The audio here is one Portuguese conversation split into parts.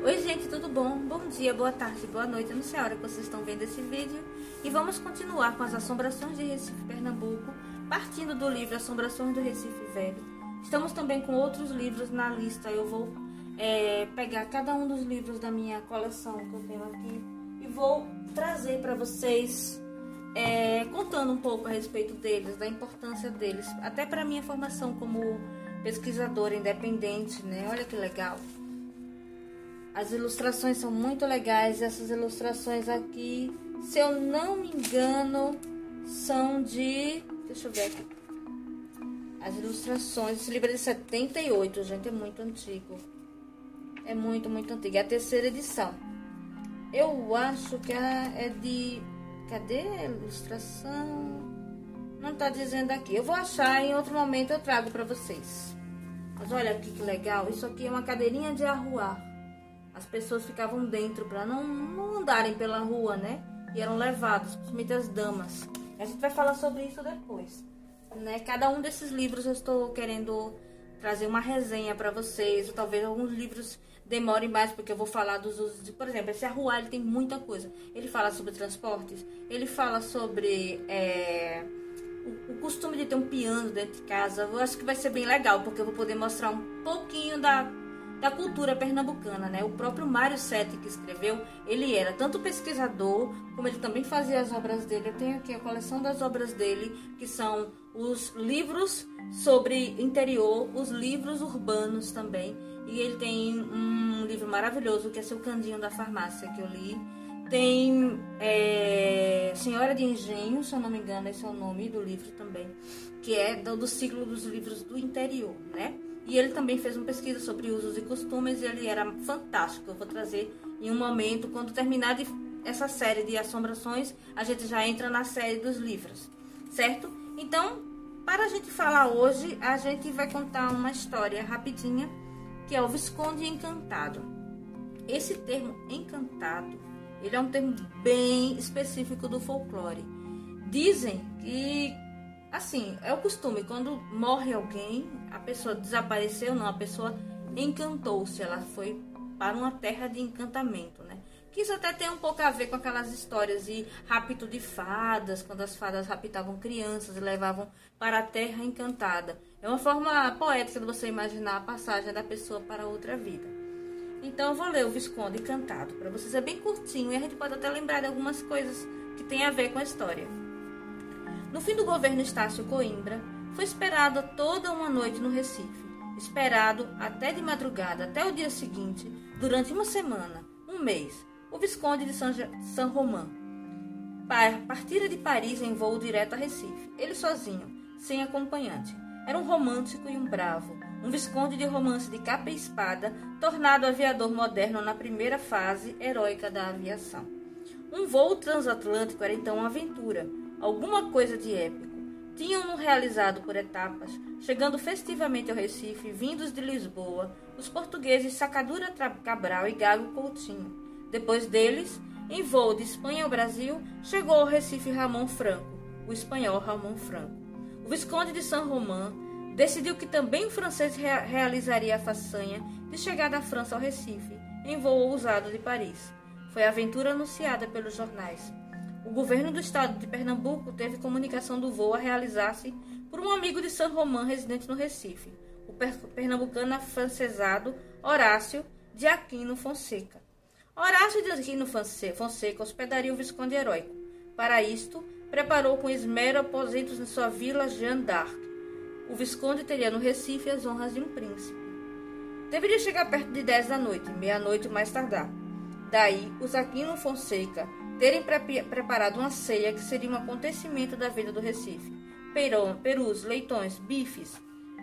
Oi gente, tudo bom? Bom dia, boa tarde, boa noite, eu não sei a hora que vocês estão vendo esse vídeo. E vamos continuar com as assombrações de Recife, Pernambuco, partindo do livro Assombrações do Recife Velho. Estamos também com outros livros na lista. Eu vou pegar cada um dos livros da minha coleção que eu tenho aqui e vou trazer para vocês, contando um pouco a respeito deles, da importância deles, até para a minha formação como pesquisadora independente, né? Olha que legal. As ilustrações são muito legais. Essas ilustrações aqui, se eu não me engano, são de... Deixa eu ver aqui. As ilustrações... Esse livro é de 78, gente. É muito antigo. É muito, muito antigo. É a terceira edição. Eu acho que é de... Cadê a ilustração? Não tá dizendo aqui. Eu vou achar e em outro momento eu trago pra vocês. Mas olha aqui que legal. Isso aqui é uma cadeirinha de arruar. As pessoas ficavam dentro para não andarem pela rua, né? E eram levados, principalmente as damas. A gente vai falar sobre isso depois, né? Cada um desses livros eu estou querendo trazer uma resenha para vocês. Ou talvez alguns livros demorem mais, porque eu vou falar dos usos. Por exemplo, esse arruar, ele tem muita coisa. Ele fala sobre transportes, ele fala sobre o costume de ter um piano dentro de casa. Eu acho que vai ser bem legal, porque eu vou poder mostrar um pouquinho da cultura pernambucana, né? O próprio Mário Sete, que escreveu, ele era tanto pesquisador, como ele também fazia as obras dele. Eu tenho aqui a coleção das obras dele, que são os livros sobre interior, os livros urbanos também. E ele tem um livro maravilhoso, que é Seu Candinho da Farmácia, que eu li. Tem Senhora de Engenho, se eu não me engano, esse é o nome do livro também, que é do ciclo dos livros do interior, né? E ele também fez uma pesquisa sobre usos e costumes e ele era fantástico. Eu vou trazer em um momento, quando terminar essa série de assombrações, a gente já entra na série dos livros, certo? Então, para a gente falar hoje, a gente vai contar uma história rapidinha, que é o Visconde Encantado. Esse termo encantado, ele é um termo bem específico do folclore. Dizem que, assim, é o costume, quando morre alguém, a pessoa desapareceu, não, a pessoa encantou-se, ela foi para uma terra de encantamento, né? Que isso até tem um pouco a ver com aquelas histórias de rapto de fadas, quando as fadas raptavam crianças e levavam para a terra encantada. É uma forma poética de você imaginar a passagem da pessoa para outra vida. Então eu vou ler o Visconde Encantado para vocês, é bem curtinho e a gente pode até lembrar de algumas coisas que tem a ver com a história. No fim do governo Estácio Coimbra, foi esperado toda uma noite no Recife. Esperado até de madrugada, até o dia seguinte, durante uma semana, um mês, o Visconde de Saint Romand partira de Paris em voo direto a Recife. Ele sozinho, sem acompanhante. Era um romântico e um bravo, um Visconde de romance de capa e espada, tornado aviador moderno na primeira fase heróica da aviação. Um voo transatlântico era então uma aventura, alguma coisa de épico. Tinham-no realizado por etapas, chegando festivamente ao Recife, vindos de Lisboa, os portugueses Sacadura Cabral e Gago Coutinho. Depois deles, em voo de Espanha ao Brasil, chegou ao Recife Ramon Franco, o espanhol Ramon Franco. O Visconde de Saint Romand decidiu que também o francês realizaria a façanha de chegar da França ao Recife, em voo ousado de Paris. Foi a aventura anunciada pelos jornais. O governo do estado de Pernambuco teve comunicação do voo a realizar-se por um amigo de Saint Romand residente no Recife, o pernambucano afrancesado Horácio de Aquino Fonseca. Horácio de Aquino Fonseca hospedaria o Visconde heróico. Para isto, preparou com esmero aposentos em sua vila Jeanne d'Arc. O Visconde teria no Recife as honras de um príncipe. Deveria chegar perto de 10 da noite, meia-noite mais tardar. Daí, os Aquino Fonseca terem preparado uma ceia que seria um acontecimento da vida do Recife. Perus, leitões, bifes,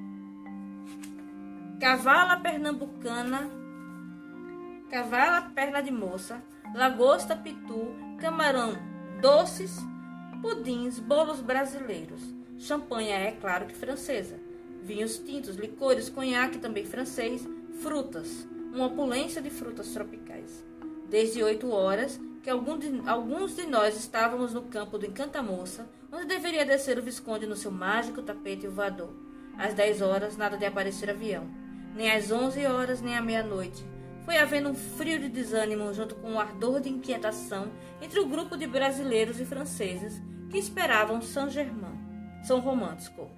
cavala pernambucana, cavala perna de moça, lagosta pitu, camarão, doces, pudins, bolos brasileiros, champanhe é claro que francesa, vinhos tintos, licores, conhaque também francês, frutas, uma opulência de frutas tropicais. Desde 8 horas, que alguns de nós estávamos no campo do Encantamoça, onde deveria descer o Visconde no seu mágico tapete voador. Às 10 horas, nada de aparecer avião. Nem às 11 horas, nem à meia-noite. foi havendo um frio de desânimo junto com um ardor de inquietação entre o grupo de brasileiros e franceses que esperavam São Romão.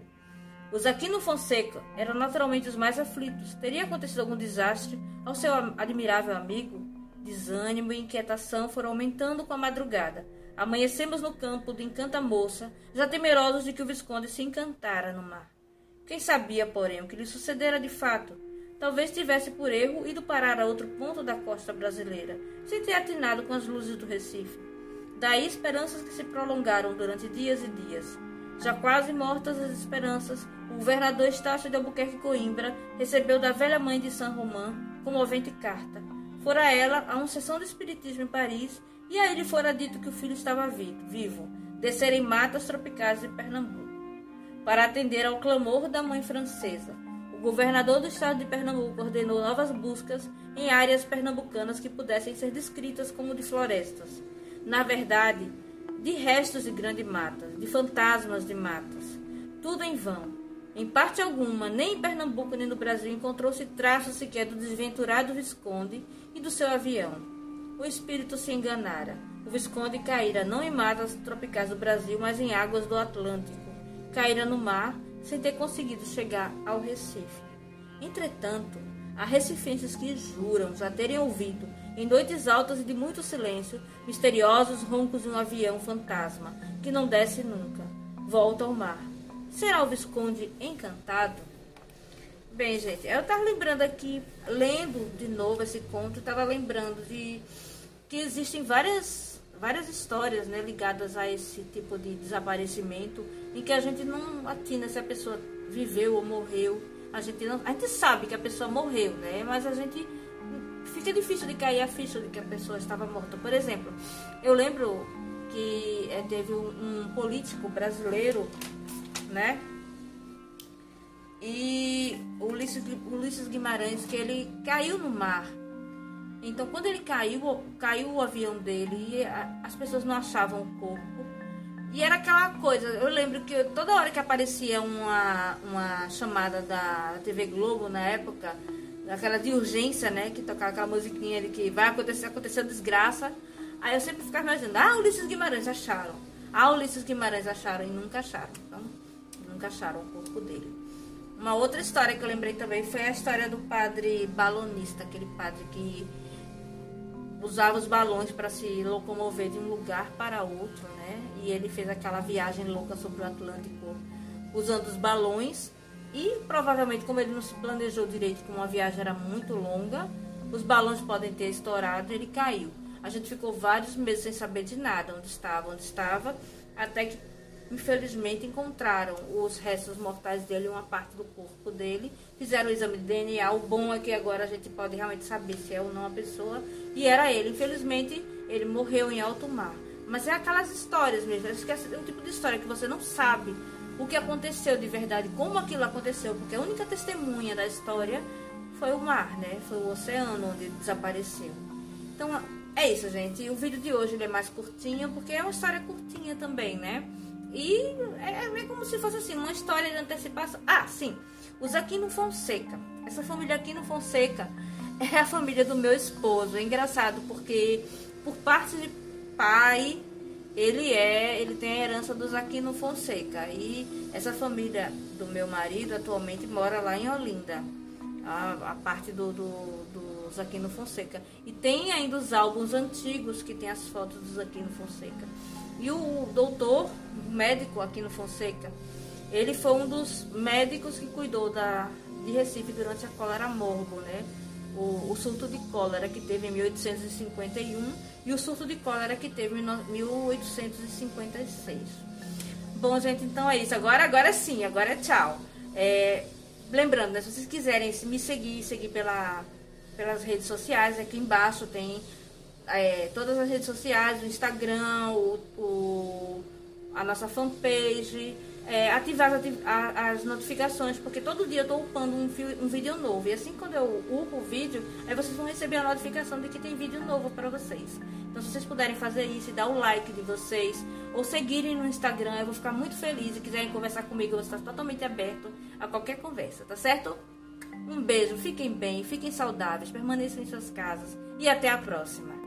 Os Aquino Fonseca eram naturalmente os mais aflitos. Teria acontecido algum desastre ao seu admirável amigo? Desânimo e inquietação foram aumentando com a madrugada. Amanhecemos no campo de Encanta-Moça, já temerosos de que o Visconde se encantara no mar. Quem sabia, porém, o que lhe sucedera de fato? Talvez tivesse por erro ido parar a outro ponto da costa brasileira, sem ter atinado com as luzes do Recife. Daí esperanças que se prolongaram durante dias e dias. Já quase mortas as esperanças, o governador Estácio de Albuquerque Coimbra recebeu da velha mãe de São Romão comovente carta. Fora ela a uma sessão de espiritismo em Paris, e aí lhe fora dito que o filho estava vivo, descer em matas tropicais de Pernambuco, para atender ao clamor da mãe francesa. O governador do estado de Pernambuco ordenou novas buscas em áreas pernambucanas que pudessem ser descritas como de florestas. Na verdade, de restos de grandes matas, de fantasmas de matas. Tudo em vão. Em parte alguma, nem em Pernambuco nem no Brasil encontrou-se traço sequer do desventurado Visconde e do seu avião. O espírito se enganara. O Visconde caíra não em matas tropicais do Brasil, mas em águas do Atlântico. Caíra no mar, sem ter conseguido chegar ao Recife. Entretanto, há recifenses que juram já terem ouvido, em noites altas e de muito silêncio, misteriosos roncos de um avião fantasma, que não desce nunca. Volta ao mar. Será o Visconde encantado? Bem, gente, eu estava lembrando aqui, lendo de novo esse conto, estava lembrando de que existem várias histórias, né, ligadas a esse tipo de desaparecimento, em que a gente não atina se a pessoa viveu ou morreu. A gente sabe que a pessoa morreu, né, mas a gente fica difícil de cair a ficha de que a pessoa estava morta. Por exemplo, eu lembro que teve um político brasileiro, né, e Ulisses Guimarães, que ele caiu no mar. Então, quando ele caiu o avião dele e as pessoas não achavam o corpo. E era aquela coisa, eu lembro que toda hora que aparecia uma chamada da TV Globo na época, aquela de urgência, né, que tocava aquela musiquinha de que vai aconteceu desgraça, aí eu sempre ficava imaginando, Ulisses Guimarães acharam. Ulisses Guimarães acharam, e nunca acharam. Então, nunca acharam o corpo dele. Uma outra história que eu lembrei também foi a história do padre balonista, aquele padre que usava os balões para se locomover de um lugar para outro, né? E ele fez aquela viagem louca sobre o Atlântico usando os balões. E provavelmente, como ele não se planejou direito, como a viagem era muito longa, os balões podem ter estourado e ele caiu. A gente ficou vários meses sem saber de nada, onde estava, até que, infelizmente, encontraram os restos mortais dele, uma parte do corpo dele, fizeram o exame de DNA. O bom é que agora a gente pode realmente saber se é ou não a pessoa, e era ele. Infelizmente, ele morreu em alto mar. Mas é aquelas histórias mesmo, é um tipo de história que você não sabe o que aconteceu de verdade, como aquilo aconteceu, porque a única testemunha da história foi o mar, né? Foi o oceano onde desapareceu. Então, é isso, gente. E o vídeo de hoje ele é mais curtinho, porque é uma história curtinha também, né? E é como se fosse assim, uma história de antecipação. Ah, sim, os Aquino Fonseca. Essa família Aquino Fonseca é a família do meu esposo. É engraçado porque, por parte de pai, ele tem a herança dos Aquino Fonseca. E essa família do meu marido atualmente mora lá em Olinda, a parte dos Aquino Fonseca. E tem ainda os álbuns antigos que tem as fotos dos Aquino Fonseca. E o doutor, o médico Aquino Fonseca, ele foi um dos médicos que cuidou de Recife durante a cólera morbo, né? O surto de cólera que teve em 1851 e o surto de cólera que teve em 1856. Bom, gente, então é isso. Agora sim, agora é tchau. Lembrando, né, se vocês quiserem me seguir pelas redes sociais, aqui embaixo tem todas as redes sociais, o Instagram, a nossa fanpage, ativar as notificações, porque todo dia eu estou upando um vídeo novo. E assim, quando eu upo o vídeo, aí vocês vão receber a notificação de que tem vídeo novo para vocês. Então, se vocês puderem fazer isso e dar o like de vocês, ou seguirem no Instagram, eu vou ficar muito feliz. E quiserem conversar comigo, eu vou estar totalmente aberto a qualquer conversa, tá certo? Um beijo, fiquem bem, fiquem saudáveis, permaneçam em suas casas e até a próxima.